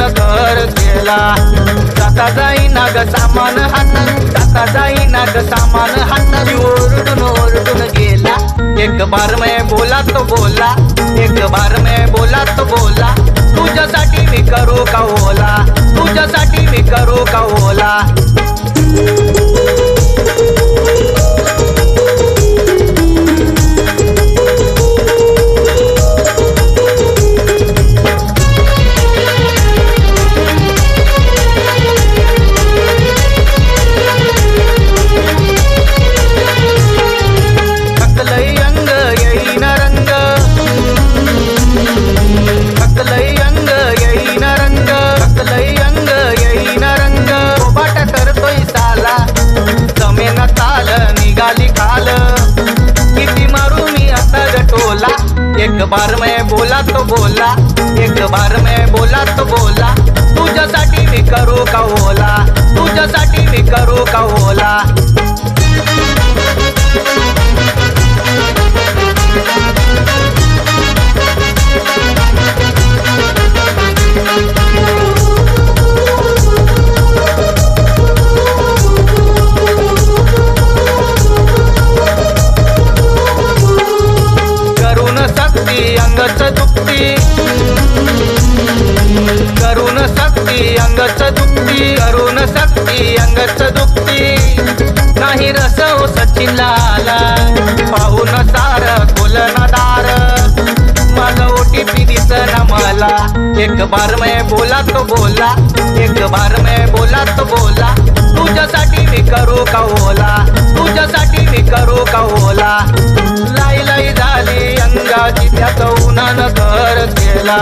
घर केला. जाता जाईना ग सामान हात, जाता जाईना ग सामान हात, ओरडून ओरडून गेला. एक बार मैं बोला तो बोला, एक बार मैं बोला तो बोला, तुझ्यासाठी मी करू का ओला, तुझ्यासाठी मी करू का ओला. एक बार मैं बोला तो बोला, एक बार मैं बोला तो बोला, तुझ्यासाठी मी करू का ओला, तुझ्यासाठी मी करू का ओला. अंगच दुखती, करून सक्ती अंगच दुखती, करून सक्ती अंगच दुखती. नाही रस हो सचिनला आला, पाहून सार खोलन दार, माझा OTP दिसना मला. एक बार मैं बोला तो बोला, एक बार मैं बोला तो बोला, तुझ्यासाठी मी करू का ओला, तुझ्यासाठी मी करू का ओला. लाई लाई झाली अंगाची त्यात उन्हानं घर केला,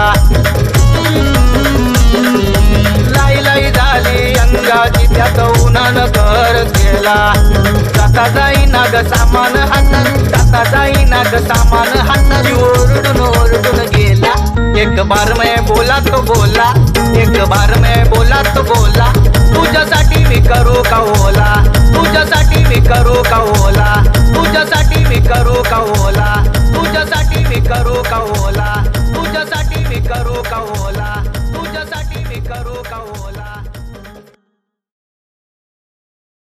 लाई लाई झाली अंगाची त्यात उन्हानं घर केला. जाता जाईना ग सामान हात, जाता जाईना ग सामान हात, ओरडून ओरडून गेला. एक बार मैं बोला तो बोला, एक बार मैं बोला तो बोला, तुझ्यासाठी मी करू का ओला, तुझ्यासाठी मी करू का ओला, तुझ्यासाठी मी करू का ओला, तुझ्यासाठी मी करू का ओला, तुझ्यासाठी मी करू का ओला, तुझ्यासाठी मी करू का ओला.